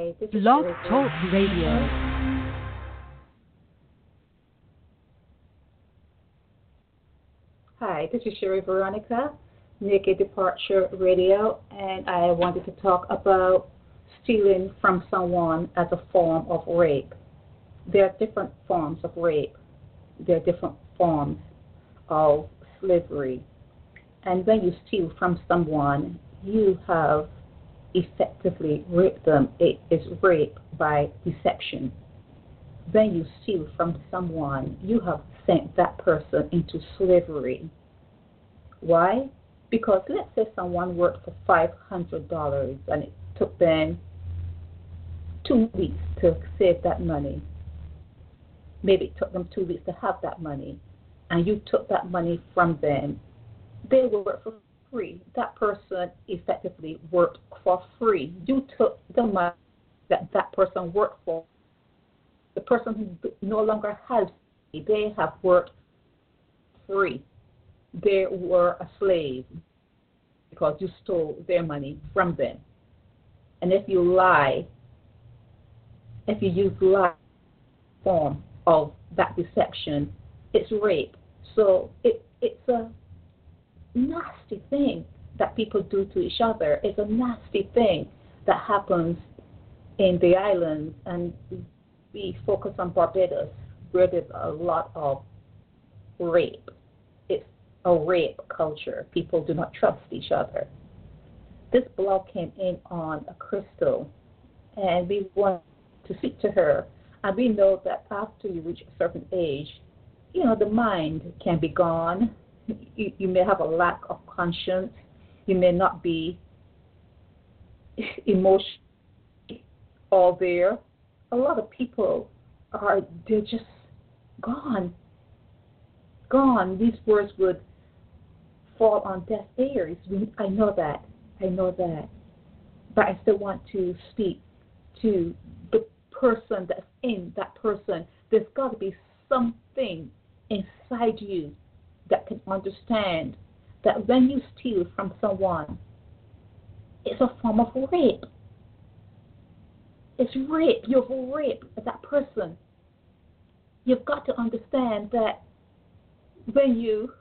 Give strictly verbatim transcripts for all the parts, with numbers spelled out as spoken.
Hi, this is Blog Sherry Talk Radio. Veronica. Hi, this is Sherry Veronica, Naked Departure Radio, and I wanted to talk about stealing from someone as a form of rape. There are different forms of rape. There are different forms of slavery. And when you steal from someone, you have effectively raped them. It is rape by deception. When you steal from someone, you have sent that person into slavery. Why? Because let's say someone worked for five hundred dollars and it took them two weeks to save that money. Maybe it took them two weeks to have that money, and you took that money from them. They work for free. That person effectively worked for free. You took the money that that person worked for. The person who no longer has, they have worked free. They were a slave because you stole their money from them. And if you lie, if you use lie form of that deception, it's rape. So it, it's a nasty thing that people do to each other. It's a nasty thing that happens in the islands, and we focus on Barbados, where there's a lot of rape. It's a rape culture. People do not trust each other. This blog came in on a Crystal, and we want to speak to her. And we know that after you reach a certain age, you know, the mind can be gone. You, you may have a lack of conscience. You may not be emotionally all there. A lot of people are, they're just gone. Gone. These words would fall on deaf ears. I know that. I know that. But I still want to speak to the person that's in that person. There's got to be something inside you that can understand that when you steal from someone, it's a form of rape. It's rape. You've raped that person. You've got to understand that when you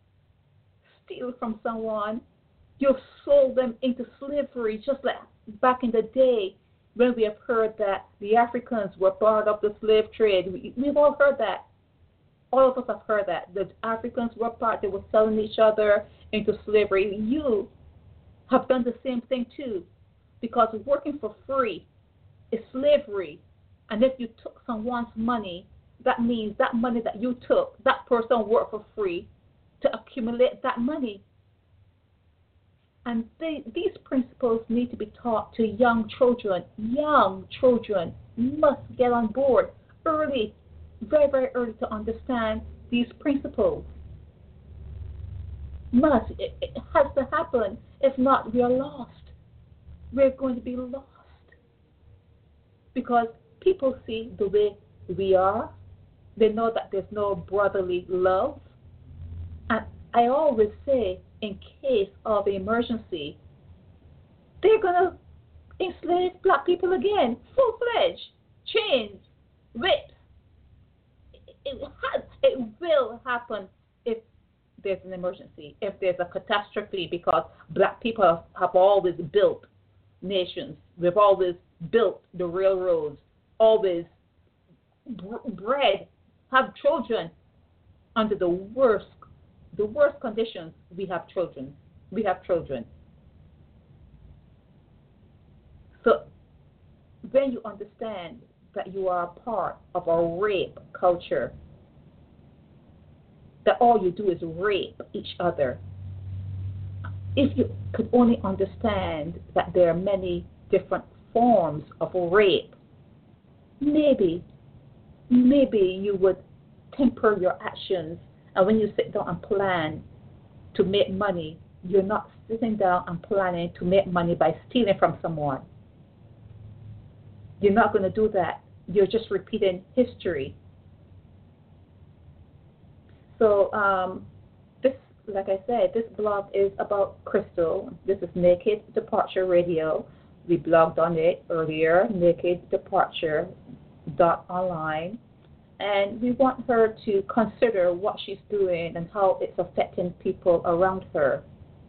steal from someone, you've sold them into slavery, just like back in the day when we have heard that the Africans were part of the slave trade. We, we've all heard that. All of us have heard that. The Africans were part, they were selling each other into slavery. You have done the same thing too, because working for free is slavery. And if you took someone's money, that means that money that you took, that person worked for free to accumulate that money. And they, these principles need to be taught to young children. Young children must get on board early, very, very early, to understand these principles. Must. It, it has to happen. If not, we are lost. We're going to be lost. Because people see the way we are. They know that there's no brotherly love. And I always say, in case of emergency, they're going to enslave black people again, full-fledged, chains, whips. It, has, it will happen if there's an emergency, if there's a catastrophe, because black people have, have always built nations. We've always built the railroads, always b- bred, have children under the worst, the worst conditions. We have children. We have children. So when you understand that you are a part of a rape culture, that all you do is rape each other, if you could only understand that there are many different forms of rape, maybe, maybe you would temper your actions. And when you sit down and plan to make money, you're not sitting down and planning to make money by stealing from someone. You're not going to do that. You're just repeating history. So um, this, like I said, this blog is about Crystal. This is Naked Departure Radio. We blogged on it earlier, naked departure dot online, and we want her to consider what she's doing and how it's affecting people around her.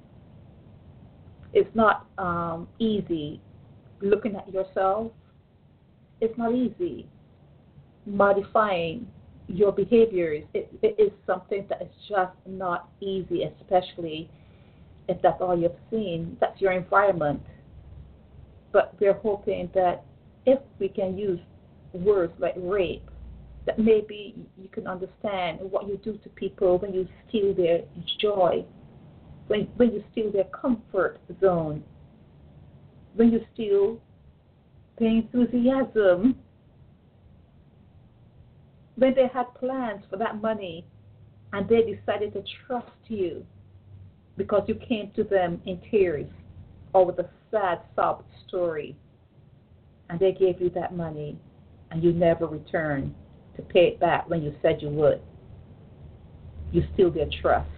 It's not um, easy looking at yourself. It's not easy modifying your behaviors. It, it is something that is just not easy, especially if that's all you've seen. That's your environment. But we're hoping that if we can use words like rape, that maybe you can understand what you do to people when you steal their joy, when, when you steal their comfort zone, when you steal their enthusiasm, when they had plans for that money and they decided to trust you because you came to them in tears or with a sad sob story, and they gave you that money and you never returned to pay it back when you said you would. You steal their trust.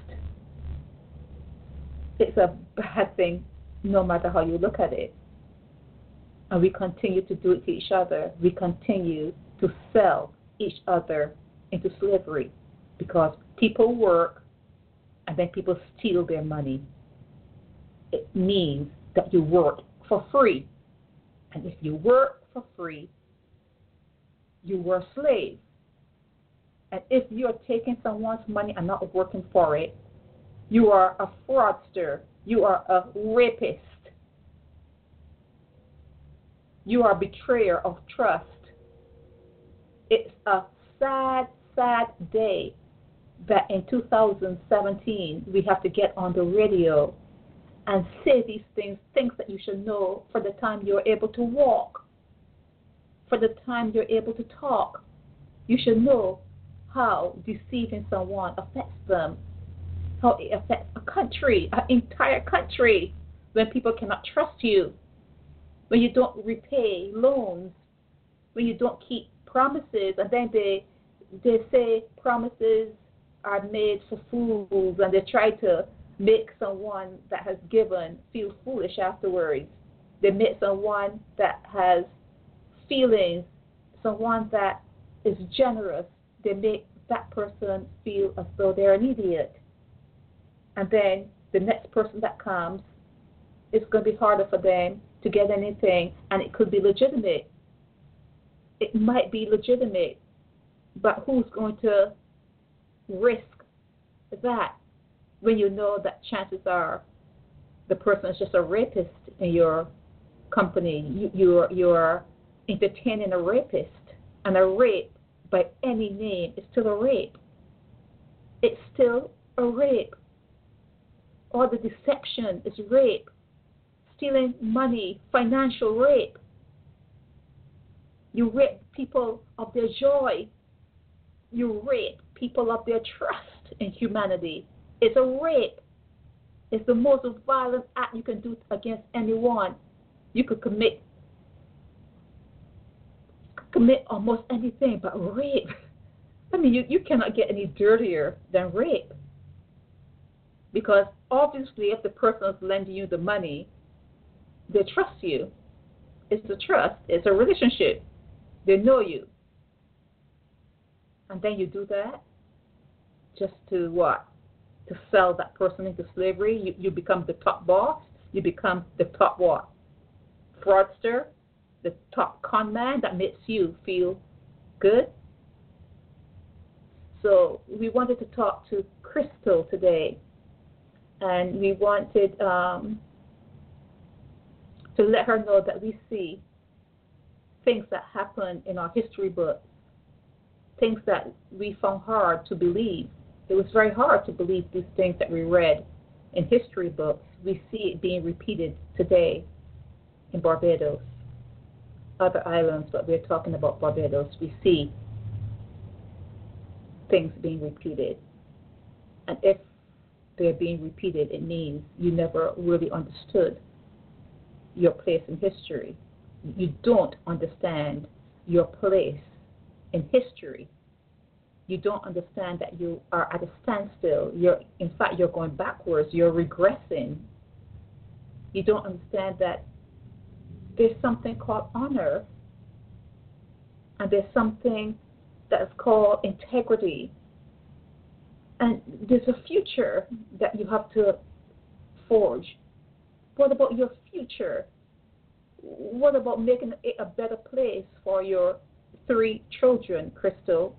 It's a bad thing no matter how you look at it. And we continue to do it to each other. We continue to sell each other into slavery because people work and then people steal their money. It means that you work for free. And if you work for free, you were a slave. And if you're taking someone's money and not working for it, you are a fraudster. You are a rapist. You are a betrayer of trust. It's a sad, sad day that in two thousand seventeen we have to get on the radio and say these things, things that you should know for the time you're able to walk, for the time you're able to talk. You should know how deceiving someone affects them, how it affects a country, an entire country, when people cannot trust you, when you don't repay loans, when you don't keep promises, and then they they say promises are made for fools, and they try to make someone that has given feel foolish afterwards. They make someone that has feelings, someone that is generous, they make that person feel as though they're an idiot. And then the next person that comes, it's going to be harder for them to get anything, and it could be legitimate. It might be legitimate, but who's going to risk that when you know that chances are the person is just a rapist in your company? You, you're, you're entertaining a rapist, and a rape by any name is still a rape. It's still a rape. All the deception is rape. Stealing money, financial rape. You rape people of their joy. You rape people of their trust in humanity. It's a rape. It's the most violent act you can do against anyone. You could commit commit almost anything, but rape. I mean, you, you cannot get any dirtier than rape. Because obviously, if the person is lending you the money, they trust you. It's a trust. It's a relationship. They know you. And then you do that just to what? To sell that person into slavery. You, you become the top boss. You become the top what? Fraudster. The top con man that makes you feel good. So we wanted to talk to Crystal today. And we wanted um, to let her know that we see things that happen in our history books, things that we found hard to believe. It was very hard to believe these things that we read in history books. We see it being repeated today in Barbados, other islands, but we're talking about Barbados. We see things being repeated. And if they're being repeated, it means you never really understood your place in history. You don't understand your place in history. You don't understand that you are at a standstill. You're, in fact, you're going backwards. You're regressing. You don't understand that there's something called honor, and there's something that's called integrity. And there's a future that you have to forge. What about your future? What about making it a better place for your three children, Crystal?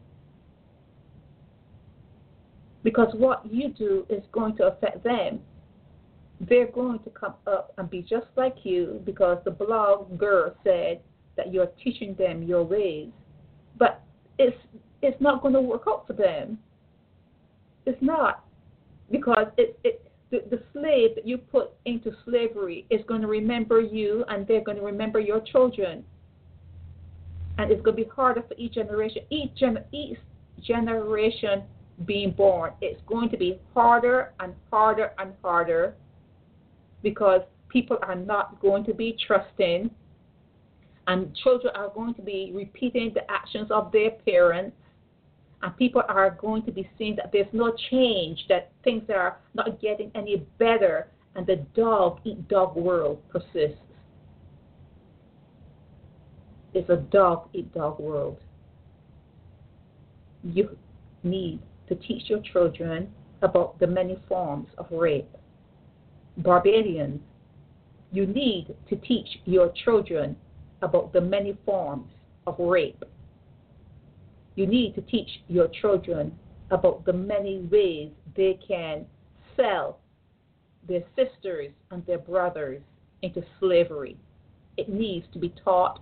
Because what you do is going to affect them. They're going to come up and be just like you because the blogger said that you're teaching them your ways. But it's it's not going to work out for them. It's not. Because it, it the, the slave that you put into slavery is going to remember you, and they're going to remember your children. And it's going to be harder for each generation. Each, gen, each generation being born, it's going to be harder and harder and harder because people are not going to be trusting, and children are going to be repeating the actions of their parents, and people are going to be seeing that there's no change, that things are not getting any better, and the dog-eat-dog world persists. It's a dog-eat-dog world. You need to teach your children about the many forms of rape. Barbadians, you need to teach your children about the many forms of rape. You need to teach your children about the many ways they can sell their sisters and their brothers into slavery. It needs to be taught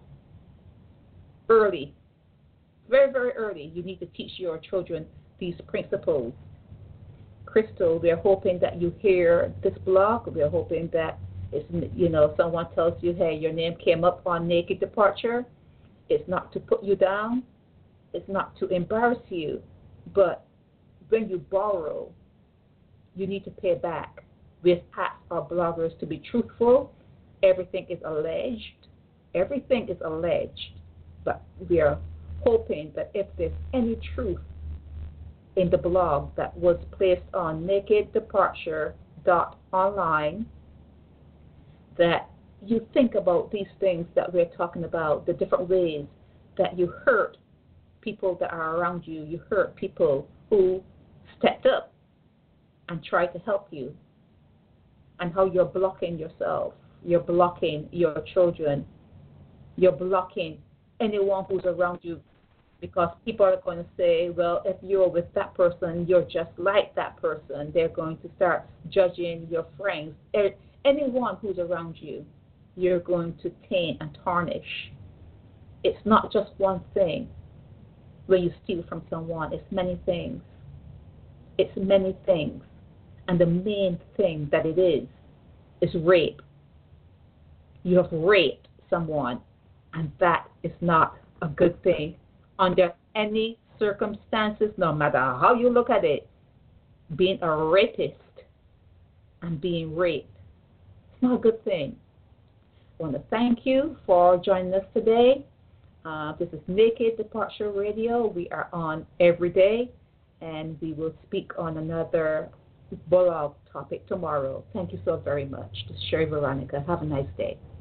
early, very, very early. You need to teach your children these principles. Crystal, we're hoping that you hear this blog. We're hoping that it's, you know, someone tells you, hey, your name came up on Naked Departure. It's not to put you down. It's not to embarrass you. But when you borrow, you need to pay back. We ask our bloggers to be truthful. Everything is alleged. Everything is alleged. But we are hoping that if there's any truth in the blog that was placed on naked departure dot online, that you think about these things that we're talking about, the different ways that you hurt people that are around you, you hurt people who stepped up and tried to help you, and how you're blocking yourself, you're blocking your children, you're blocking anyone who's around you, because people are going to say, well, if you're with that person, you're just like that person. They're going to start judging your friends. Anyone who's around you, you're going to taint and tarnish. It's not just one thing when you steal from someone. It's many things. It's many things. And the main thing that it is, is rape. You have raped someone, and that is not a good thing. Under any circumstances, no matter how you look at it, being a rapist and being raped, it's not a good thing. I want to thank you for joining us today. Uh, this is Naked Departure Radio. We are on every day, and we will speak on another blog topic tomorrow. Thank you so very much. This is Sherry Veronica. Have a nice day.